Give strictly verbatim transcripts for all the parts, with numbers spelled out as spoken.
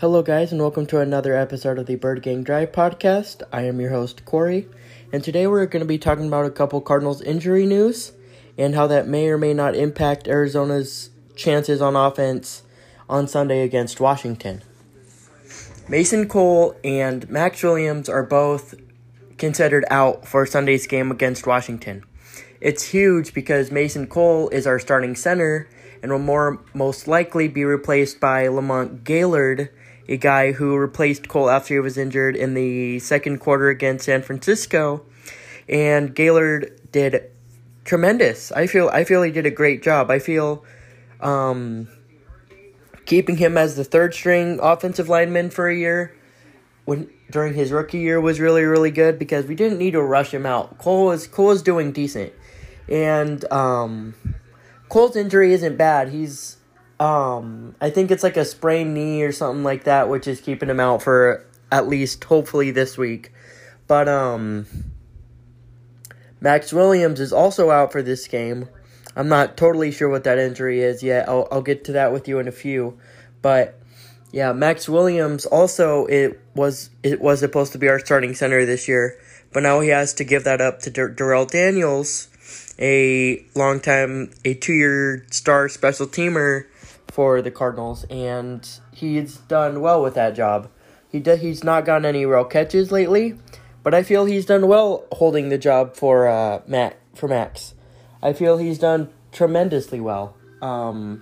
Hello, guys, and welcome to another episode of the Bird Gang Drive podcast. I am your host, Corey, and today we're going to be talking about a couple Cardinals injury news and how that may or may not impact Arizona's chances on offense on Sunday against Washington. Mason Cole and Max Williams are both considered out for Sunday's game against Washington. It's huge because Mason Cole is our starting center and will more most likely be replaced by Lamont Gaillard, a guy who replaced Cole after he was injured in the second quarter against San Francisco. And Gaillard did tremendous. I feel I feel he did a great job. I feel um, keeping him as the third string offensive lineman for a year when during his rookie year was really, really good because we didn't need to rush him out. Cole was Cole was doing decent. And um, Cole's injury isn't bad. He's Um, I think it's like a sprained knee or something like that, which is keeping him out for at least, hopefully, this week. But, um, Max Williams is also out for this game. I'm not totally sure what that injury is yet. I'll, I'll get to that with you in a few. But, yeah, Max Williams also, it was it was supposed to be our starting center this year. But now he has to give that up to Dur- Darrell Daniels, a long-time, a two-year star special teamer for the Cardinals, and he's done well with that job. He do, He's not gotten any real catches lately, but I feel he's done well holding the job for uh, Matt for Max. I feel he's done tremendously well. Um,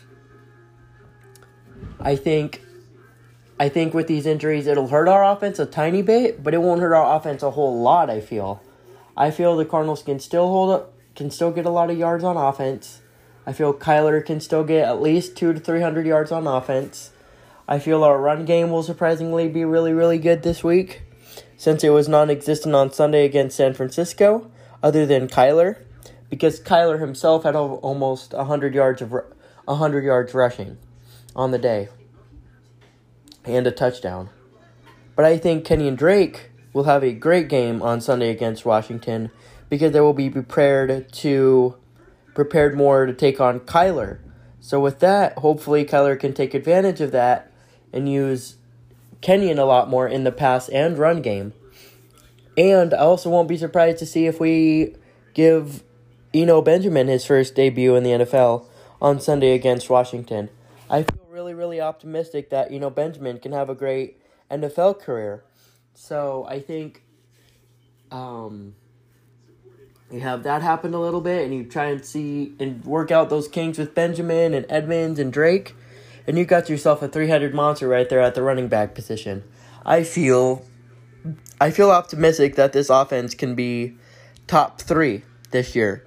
I think, I think with these injuries, it'll hurt our offense a tiny bit, but it won't hurt our offense a whole lot. I feel, I feel the Cardinals can still hold up, can still get a lot of yards on offense. I feel Kyler can still get at least two to three hundred yards on offense. I feel our run game will surprisingly be really, really good this week, since it was non-existent on Sunday against San Francisco, other than Kyler, because Kyler himself had almost one hundred yards of one hundred yards rushing on the day, and a touchdown. But I think Kenyon Drake will have a great game on Sunday against Washington, because they will be prepared to. prepared more to take on Kyler. So with that, hopefully Kyler can take advantage of that and use Kenyon a lot more in the pass and run game. And I also won't be surprised to see if we give Eno Benjamin his first debut in the N F L on Sunday against Washington. I feel really, really optimistic that Eno Benjamin can have a great N F L career. So I think um you have that happen a little bit, and you try and see and work out those Kings with Benjamin and Edmonds and Drake, and you got yourself a three-headed monster right there at the running back position. I feel, I feel optimistic that this offense can be top three this year.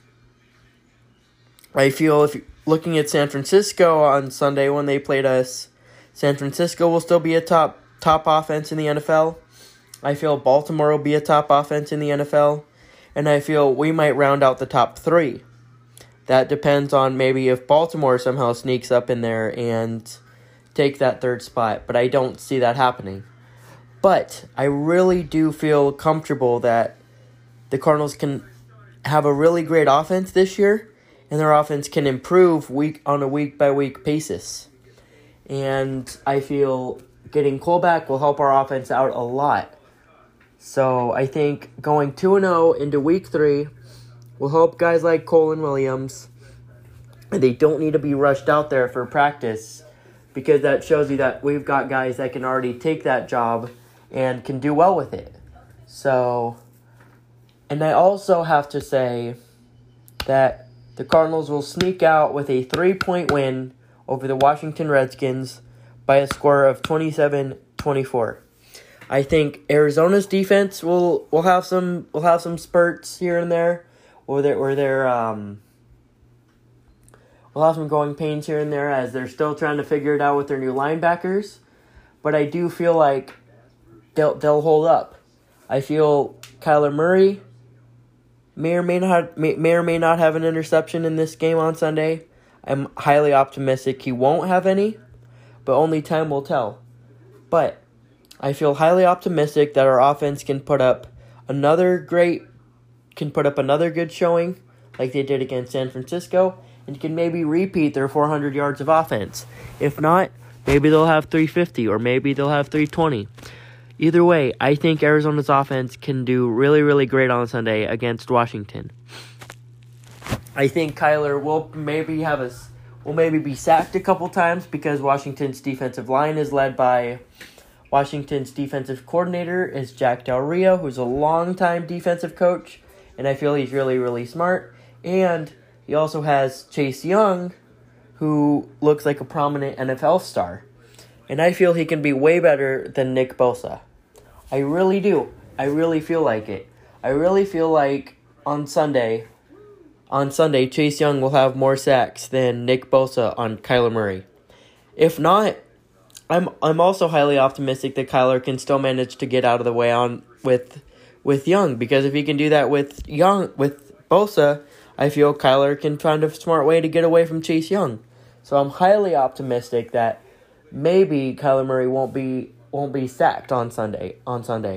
I feel if looking at San Francisco on Sunday when they played us, San Francisco will still be a top top offense in the N F L. I feel Baltimore will be a top offense in the N F L. And I feel we might round out the top three. That depends on maybe if Baltimore somehow sneaks up in there and take that third spot. But I don't see that happening. But I really do feel comfortable that the Cardinals can have a really great offense this year. And their offense can improve week on a week-by-week basis. And I feel getting Cole back will help our offense out a lot. So I think going two and oh into week three will help guys like Cole and Williams. And they don't need to be rushed out there for practice, because that shows you that we've got guys that can already take that job and can do well with it. So, and I also have to say that the Cardinals will sneak out with a three-point win over the Washington Redskins by a score of twenty-seven twenty-four. I think Arizona's defense will, will have some will have some spurts here and there, or they where they're um will have some growing pains here and there as they're still trying to figure it out with their new linebackers. But I do feel like they'll they'll hold up. I feel Kyler Murray may or may not may, may or may not have an interception in this game on Sunday. I'm highly optimistic he won't have any, but only time will tell. But I feel highly optimistic that our offense can put up another great, can put up another good showing like they did against San Francisco, and can maybe repeat their four hundred yards of offense. If not, Maybe they'll have three fifty, or maybe they'll have three twenty. Either way, I think Arizona's offense can do really, really great on Sunday against Washington. I think Kyler will maybe have a, will maybe be sacked a couple times because Washington's defensive line is led by Washington's defensive coordinator is Jack Del Rio, who's a longtime defensive coach, and I feel he's really, really smart. And he also has Chase Young, who looks like a prominent N F L star. And I feel he can be way better than Nick Bosa. I really do. I really feel like it. I really feel like on Sunday, on Sunday, Chase Young will have more sacks than Nick Bosa on Kyler Murray. If not, I'm I'm also highly optimistic that Kyler can still manage to get out of the way on with with Young, because if he can do that with Young with Bosa, I feel Kyler can find a smart way to get away from Chase Young. So I'm highly optimistic that maybe Kyler Murray won't be won't be sacked on Sunday on Sunday.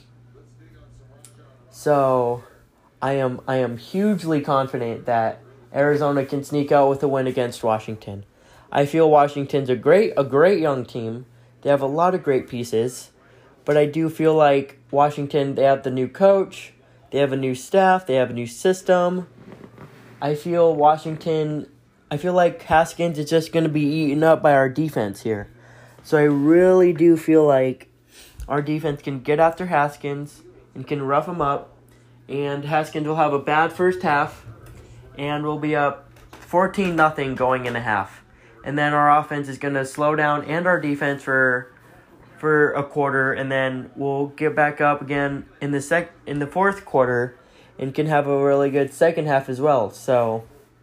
So I am I am hugely confident that Arizona can sneak out with a win against Washington. I feel Washington's a great a great young team. They have a lot of great pieces, but I do feel like Washington, they have the new coach, they have a new staff, they have a new system. I feel Washington I feel like Haskins is just going to be eaten up by our defense here. So I really do feel like our defense can get after Haskins and can rough him up. And Haskins will have a bad first half, and we'll be up fourteen nothing going in a half. And then our offense is going to slow down, and our defense for for a quarter, and then we'll get back up again in the sec in the fourth quarter, and can have a really good second half as well. So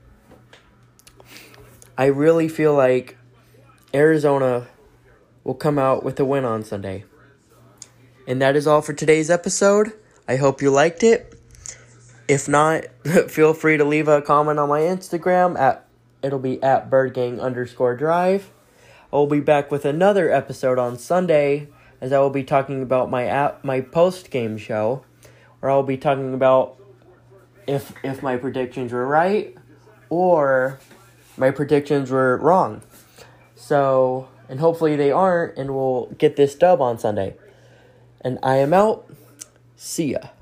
I really feel like Arizona will come out with a win on Sunday. And that is all for today's episode. I hope you liked it. If not, feel free to leave a comment on my Instagram. At It'll be at birdgang underscore drive. I will be back with another episode on Sunday, as I will be talking about my app, my post-game show, where I will be talking about if if my predictions were right or my predictions were wrong. So, and hopefully they aren't, and we'll get this dub on Sunday. And I am out. See ya.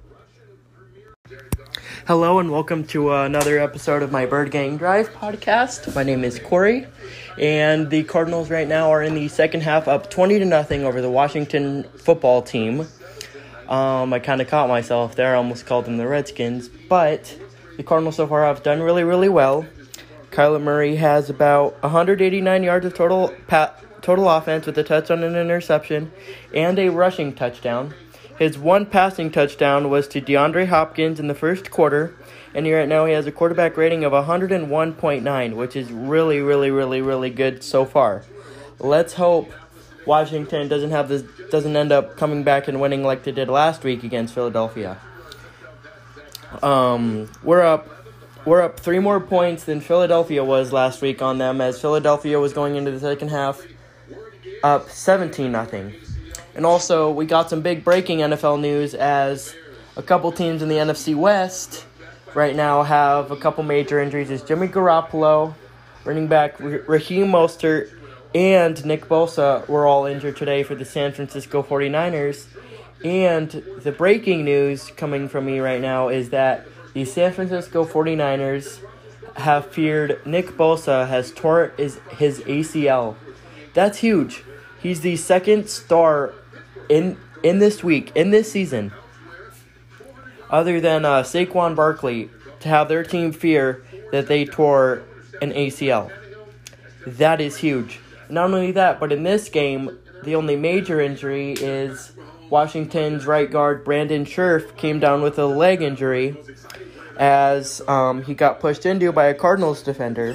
Hello and welcome to another episode of my Bird Gang Drive podcast. My name is Corey, and the Cardinals right now are in the second half up twenty to nothing over the Washington football team. Um, I kind of caught myself there. I almost called them the Redskins, but the Cardinals so far have done really, really well. Kyler Murray has about one hundred eighty-nine yards of total pa- total offense with a touchdown and an interception and a rushing touchdown. His one passing touchdown was to DeAndre Hopkins in the first quarter, and he, right now he has a quarterback rating of one hundred one point nine, which is really, really, really, really good so far. Let's hope Washington doesn't have this doesn't end up coming back and winning like they did last week against Philadelphia. Um, we're up. We're up three more points than Philadelphia was last week on them, as Philadelphia was going into the second half up seventeen nothing. And also, we got some big breaking N F L news, as a couple teams in the N F C West right now have a couple major injuries. As Jimmy Garoppolo, running back Raheem Mostert, and Nick Bosa were all injured today for the San Francisco forty-niners. And the breaking news coming from me right now is that the San Francisco forty-niners have feared Nick Bosa has torn his, his A C L. That's huge. He's the second star in in this week, in this season, other than uh, Saquon Barkley, to have their team fear that they tore an A C L. That is huge. Not only that, but in this game, the only major injury is Washington's right guard Brandon Scherff came down with a leg injury, as um, he got pushed into by a Cardinals defender.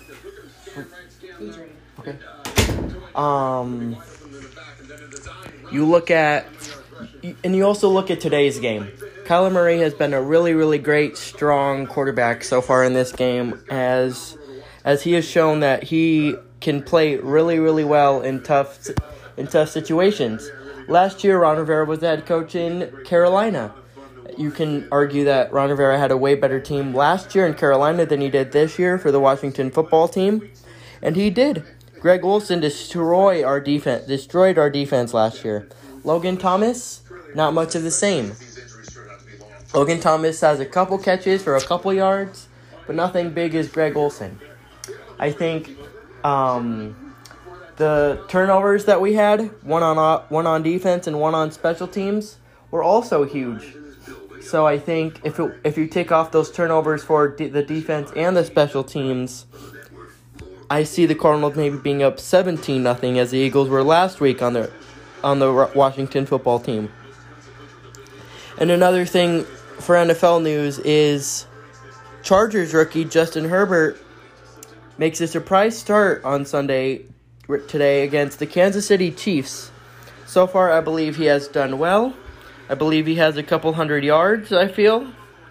Okay. Um, you look at, and you also look at today's game. Kyler Murray has been a really, really great, strong quarterback so far in this game, as as he has shown that he can play really, really well in tough in tough situations. Last year, Ron Rivera was the head coach in Carolina. You can argue that Ron Rivera had a way better team last year in Carolina than he did this year for the Washington football team, and he did. Greg Olsen destroyed our defense, destroyed our defense last year. Logan Thomas, not much of the same. Logan Thomas has a couple catches for a couple yards, but nothing big as Greg Olsen. I think um, the turnovers that we had, one on one on defense and one on special teams, were also huge. So I think if it, if you take off those turnovers for de- the defense and the special teams, I see the Cardinals maybe being up seventeen nothing as the Eagles were last week on the on the Washington football team. And another thing for N F L news is Chargers rookie Justin Herbert makes a surprise start on Sunday today against the Kansas City Chiefs. So far, I believe he has done well. I believe he has a couple hundred yards, I feel.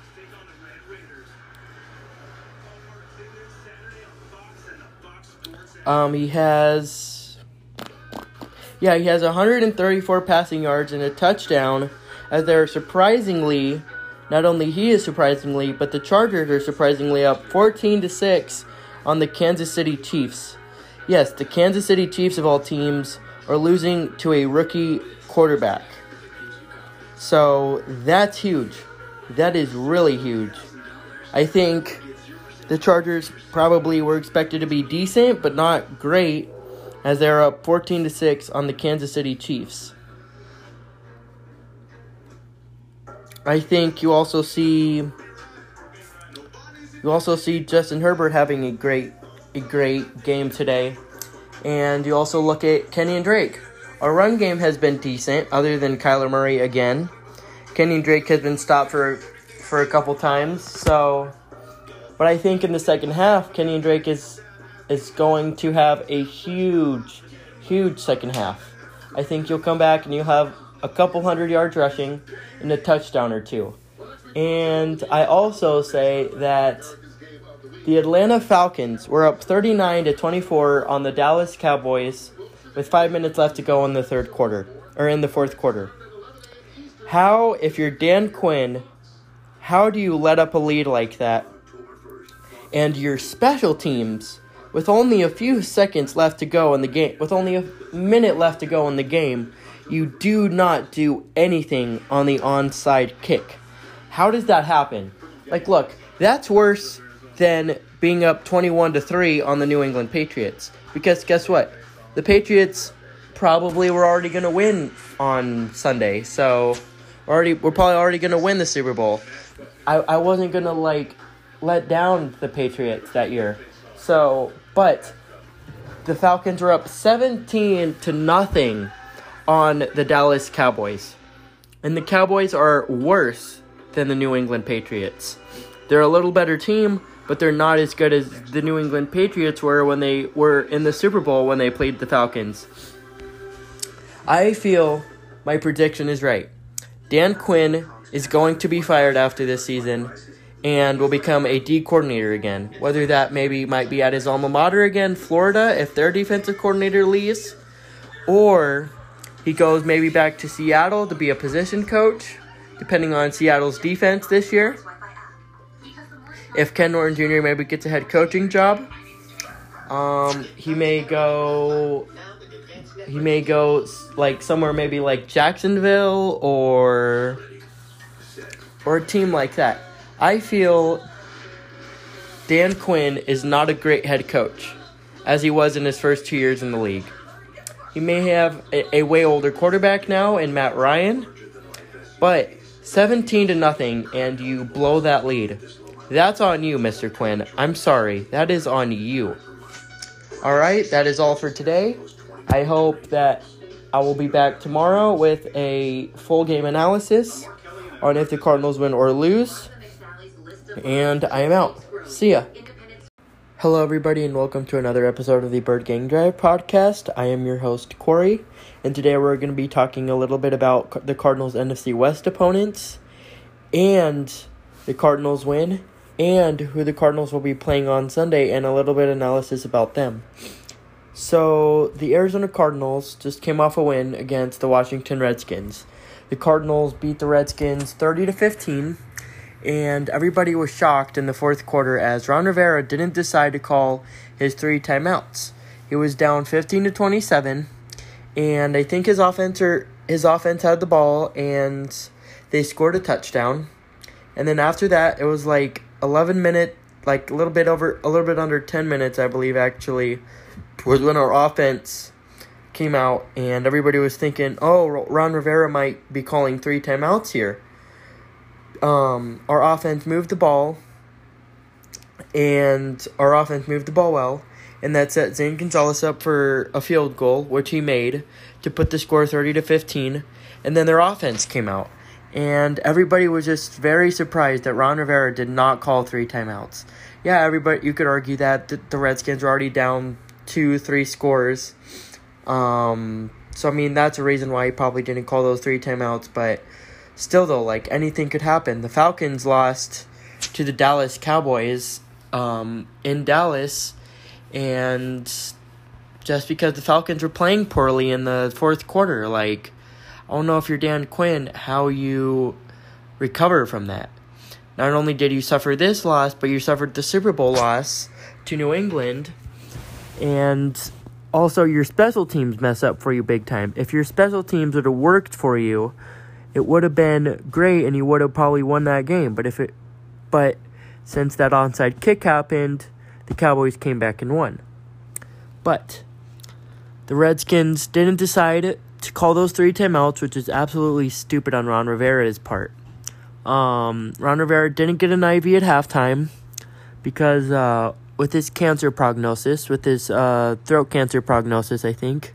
Um, he has, yeah, he has one hundred thirty-four passing yards and a touchdown, as they're surprisingly, not only he is surprisingly, but the Chargers are surprisingly up fourteen to six on the Kansas City Chiefs. Yes, the Kansas City Chiefs of all teams are losing to a rookie quarterback. So that's huge. That is really huge. I think the Chargers probably were expected to be decent, but not great, as they're up fourteen to six on the Kansas City Chiefs. I think you also see you also see Justin Herbert having a great a great game today. And you also look at Kenny and Drake. Our run game has been decent, other than Kyler Murray again. Kenny and Drake has been stopped for for a couple times, so but I think in the second half, Kenny and Drake is is going to have a huge, huge second half. I think you'll come back and you'll have a couple hundred yards rushing and a touchdown or two. And I also say that the Atlanta Falcons were up thirty-nine to twenty-four on the Dallas Cowboys with five minutes left to go in the third quarter, or in the fourth quarter. How, if you're Dan Quinn, how do you let up a lead like that? And your special teams, with only a few seconds left to go in the game, with only a minute left to go in the game, you do not do anything on the onside kick. How does that happen? Like, look, that's worse than being up twenty-one to three on the New England Patriots. Because guess what? The Patriots probably were already going to win on Sunday. So, already we're probably already going to win the Super Bowl. I, I wasn't going to, like, let down the Patriots that year. So, but the Falcons were up seventeen to nothing on the Dallas Cowboys. And the Cowboys are worse than the New England Patriots. They're a little better team, but they're not as good as the New England Patriots were when they were in the Super Bowl when they played the Falcons. I feel my prediction is right. Dan Quinn is going to be fired after this season and will become a D coordinator again. Whether that maybe might be at his alma mater again, Florida, if their defensive coordinator leaves, or he goes maybe back to Seattle to be a position coach, depending on Seattle's defense this year. If Ken Norton Junior maybe gets a head coaching job, um, he may go, he may go like somewhere maybe like Jacksonville or or a team like that. I feel Dan Quinn is not a great head coach, as he was in his first two years in the league. He may have a, a way older quarterback now in Matt Ryan, but seventeen to nothing and you blow that lead. That's on you, Mister Quinn. I'm sorry. That is on you. All right, that is all for today. I hope that I will be back tomorrow with a full game analysis on if the Cardinals win or lose. And I am out. See ya. Hello, everybody, and welcome to another episode of the Bird Gang Drive podcast. I am your host, Corey, and today we're going to be talking a little bit about the Cardinals' N F C West opponents and the Cardinals win, and who the Cardinals will be playing on Sunday, and a little bit of analysis about them. So, the Arizona Cardinals just came off a win against the Washington Redskins. The Cardinals beat the Redskins thirty to fifteen, and everybody was shocked in the fourth quarter as Ron Rivera didn't decide to call his three timeouts. He was down fifteen to twenty-seven, and I think his offense or his offense had the ball, and they scored a touchdown. And then after that, it was like eleven minutes, like a little bit over, a little bit under ten minutes, I believe, actually, was when our offense came out, and everybody was thinking, oh, Ron Rivera might be calling three timeouts here. Um, our offense moved the ball, and our offense moved the ball well, and that set Zane Gonzalez up for a field goal, which he made, to put the score thirty to fifteen, and then their offense came out. And everybody was just very surprised that Ron Rivera did not call three timeouts. Yeah, everybody, you could argue that the, the Redskins were already down two, three scores. Um, so, I mean, that's a reason why he probably didn't call those three timeouts. But still, though, like, anything could happen. The Falcons lost to the Dallas Cowboys um, in Dallas. And just because the Falcons were playing poorly in the fourth quarter, like, I don't know if you're Dan Quinn, how you recover from that. Not only did you suffer this loss, but you suffered the Super Bowl loss to New England. And also your special teams mess up for you big time. If your special teams would have worked for you, it would have been great and you would have probably won that game. But if it, but since that onside kick happened, the Cowboys came back and won. But the Redskins didn't decide to call those three timeouts, which is absolutely stupid on Ron Rivera's part. Um, Ron Rivera didn't get an I V at halftime because uh, with his cancer prognosis, with his uh, throat cancer prognosis, I think.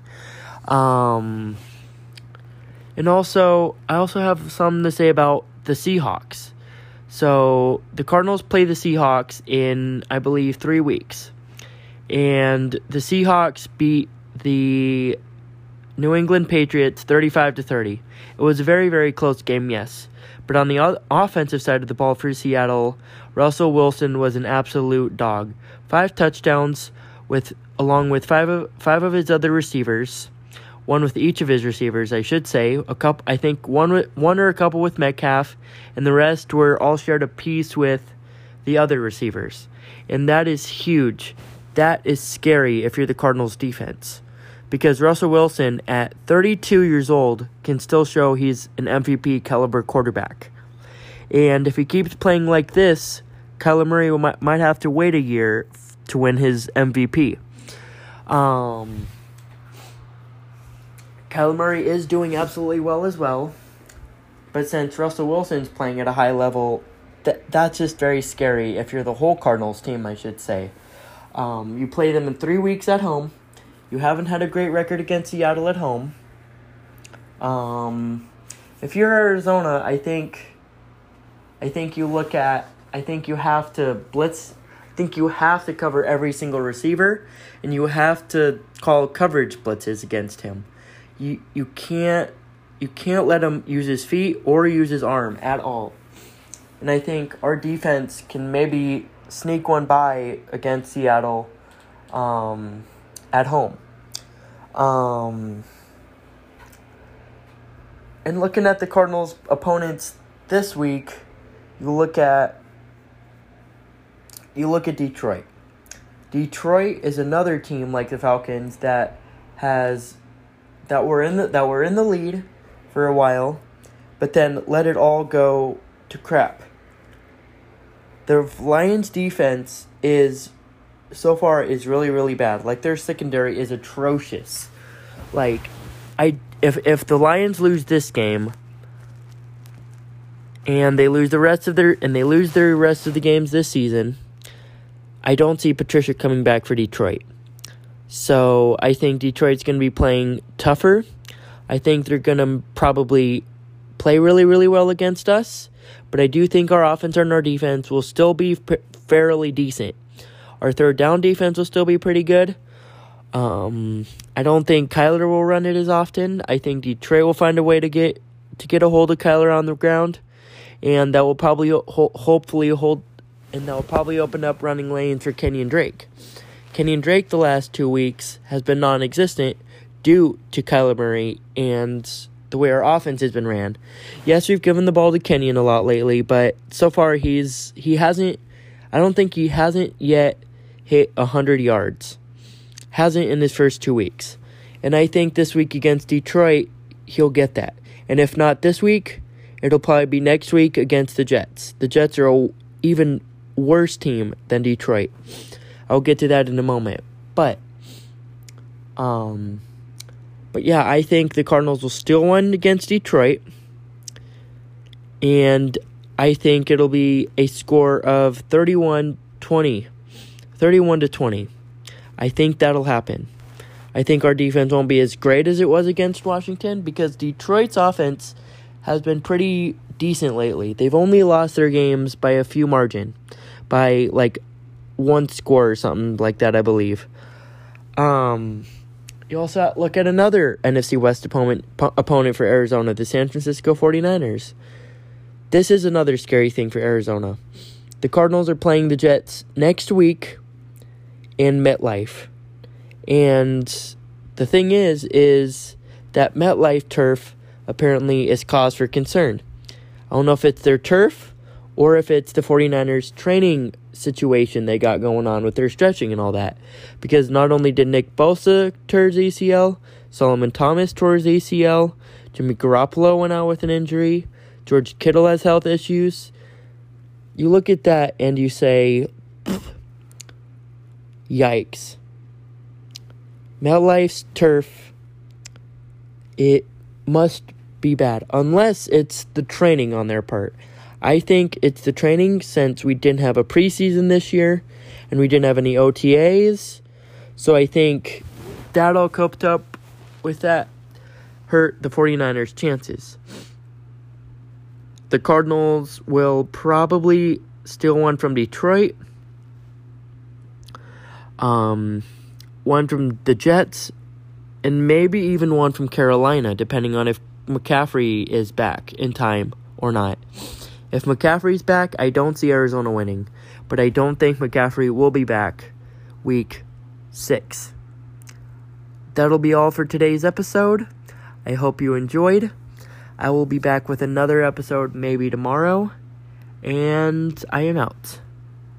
Um, and also, I also have something to say about the Seahawks. So, the Cardinals play the Seahawks in, I believe, three weeks. And the Seahawks beat the New England Patriots thirty-five to thirty. It was a very, very close game, yes. But on the o- offensive side of the ball for Seattle, Russell Wilson was an absolute dog. Five touchdowns with along with five of five of his other receivers. One with each of his receivers, I should say. A couple, I think one with, one or a couple with Metcalf, and the rest were all shared a piece with the other receivers. And that is huge. That is scary if you're the Cardinals defense. Because Russell Wilson, at thirty-two years old, can still show he's an M V P caliber quarterback. And if he keeps playing like this, Kyler Murray might, might have to wait a year to win his M V P. Um, Kyler Murray is doing absolutely well as well. But since Russell Wilson's playing at a high level, th- that's just very scary if you're the whole Cardinals team, I should say. Um, you play them in three weeks at home. You haven't had a great record against Seattle at home. Um, if you're Arizona, I think, I think you look at, I think you have to blitz. I think you have to cover every single receiver, and you have to call coverage blitzes against him. You you can't you can't let him use his feet or use his arm at all. And I think our defense can maybe sneak one by against Seattle. Um. At home. Um, and looking at the Cardinals' opponents this week, you look at you look at Detroit. Detroit is another team like the Falcons that has that were in the that were in the lead for a while, but then let it all go to crap. The Lions' defense is so far is really, really bad. Like, their secondary is atrocious. Like, I if if the Lions lose this game and they lose the rest of their and they lose their rest of the games this season, I don't see Patricia coming back for Detroit. So I think Detroit's going to be playing tougher. I think they're going to probably play really, really well against us. But I do think our offense and our defense will still be p- fairly decent. Our third down defense will still be pretty good. Um, I don't think Kyler will run it as often. I think Detroit will find a way to get to get a hold of Kyler on the ground, and that will probably ho- hopefully hold, and that will probably open up running lanes for Kenyon Drake. Kenyon Drake the last two weeks has been non-existent due to Kyler Murray and the way our offense has been ran. Yes, we've given the ball to Kenyon a lot lately, but so far he's he hasn't. I don't think he hasn't yet hit one hundred yards. Hasn't in his first two weeks. And I think this week against Detroit, he'll get that. And if not this week, it'll probably be next week against the Jets. The Jets are an even worse team than Detroit. I'll get to that in a moment. But, um, but yeah, I think the Cardinals will still win against Detroit. And I think it'll be a score of thirty-one twenty. thirty-one to twenty. I think that'll happen. I think our defense won't be as great as it was against Washington because Detroit's offense has been pretty decent lately. They've only lost their games by a few margin. By, like, one score or something like that, I believe. Um, you also look at another N F C West opponent, po- opponent for Arizona, the San Francisco forty-niners. This is another scary thing for Arizona. The Cardinals are playing the Jets next week in MetLife. And the thing is, is that MetLife turf apparently is cause for concern. I don't know if it's their turf or if it's the forty-niners training situation they got going on with their stretching and all that. Because not only did Nick Bosa tear his A C L, Solomon Thomas tore his A C L, Jimmy Garoppolo went out with an injury, George Kittle has health issues. You look at that and you say, yikes. MetLife's turf, it must be bad. Unless it's the training on their part. I think it's the training since we didn't have a preseason this year. And we didn't have any O T As. So I think that all coupled up with that hurt the forty-niners' chances. The Cardinals will probably steal one from Detroit. Um, one from the Jets. And maybe even one from Carolina, depending on if McCaffrey is back in time or not. If McCaffrey's back, I don't see Arizona winning. But I don't think McCaffrey will be back week six. That'll be all for today's episode. I hope you enjoyed. I will be back with another episode maybe tomorrow. And I am out.